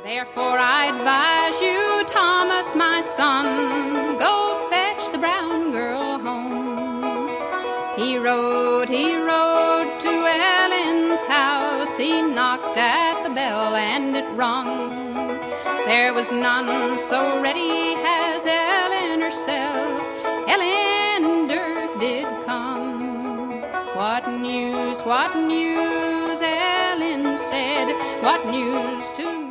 Therefore I advise you, Thomas, my son, go fetch the brown girl home. He rode to Ellen's house. He knocked at the bell and it rung. There was none so ready as Ellen herself. Ellender did come. What news, Ellen said, what news to me?